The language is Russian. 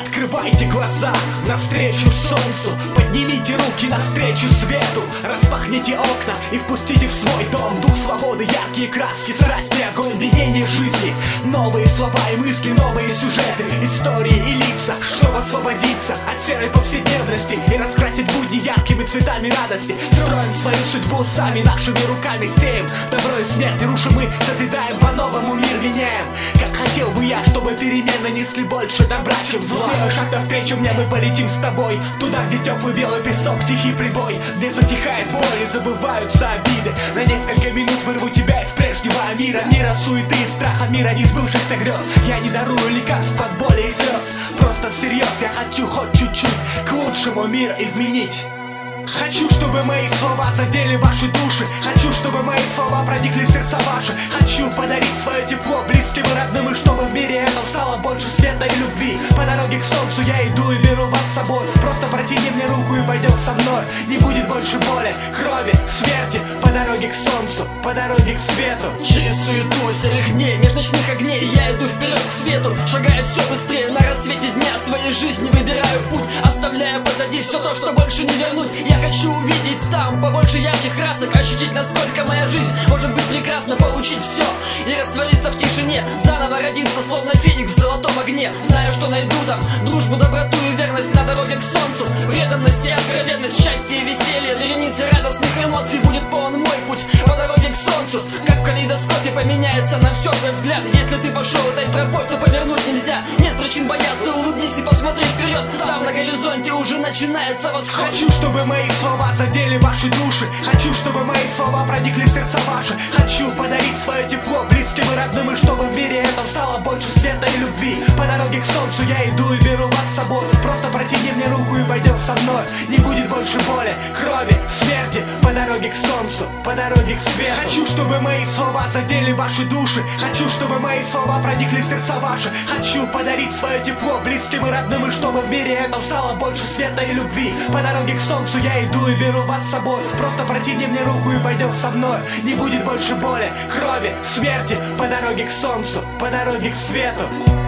Открывайте глаза навстречу солнцу, поднимите руки навстречу свету, распахните окна и впустите в свой дом дух свободы, яркие краски, страсти, огонь, биение жизни. Новые слова и мысли, новые сюжеты, истории и лица, чтобы освободиться от серой повседневности и раскрасить будни яркими цветами радости. Строим свою судьбу сами, нашими руками сеем добро и смерть, и рушим мы, созидаем по-новому, мир меняем. Как хотел бы я, чтобы перемены несли больше добра, чем зла. Сделай шаг навстречу мне, мы полетим с тобой туда, где теплый белый песок, тихий прибой, где затихает боль и забываются обиды. На несколько минут вырву тебя из прежнего мира, мира суеты и страха, мира несбывшихся грез. Я не дарую лекарств от боли и слез, просто всерьез я хочу хоть чуть-чуть к лучшему мир изменить. Хочу, чтобы мои слова задели ваши души. Хочу, чтобы мои слова проникли в сердца ваши. Хочу подарить свое тепло близким и родным, и чтобы в мире этом стало больше света и любви. По дороге к солнцу я иду и беру вас с собой. Просто протяни мне руку и пойдем со мной. Не будет больше боли, крови, смерти. По дороге к солнцу, по дороге к свету. Через суету серых дней, меж ночных огней я иду вперед к свету, шагая все быстрее на рассвете дня своей жизни, выбираю путь, оставляя позади все то, что больше не вернуть. Я хочу увидеть там побольше ярких красок, ощутить, насколько моя жизнь может быть прекрасна, получить все и раствориться в тишине, заново родиться, словно феникс в золотом огне. Знаю, что найду там дружбу, доброту и верность на дороге к солнцу, преданность и откровенность, счастье и веселье, вереницы радостных эмоций. Будет полон мой путь по дороге к солнцу, как в калейдоскопе поменяется на все твой взгляд. Если ты пошел этой тропой, то повернуть нельзя, нет причин бояться, улыбнись и посмотри вперед. Там на горизонте уже начинается восход. Хочу, чтобы мои слова задели ваши души. Хочу, чтобы мои слова проникли в сердца ваши. Хочу подарить свое тепло близким и родным, и чтобы в мире этом стало больше света и любви. По дороге к солнцу я иду и беру вас с собой. Просто протяни мне руку и пойдем со мной. Не будет больше боли, крови, смерти. По дороге к солнцу, по дороге к свету. Хочу, чтобы мои слова задели ваши души. Хочу, чтобы мои слова проникли в сердца ваши. Хочу подарить свое тепло близким и родным, и чтобы в мире этом стало больше света и любви. По дороге к солнцу я иду и беру вас с собой. Просто протяни мне руку и пойдем со мной. Не будет больше боли, крови, смерти. По дороге к солнцу, по дороге к свету.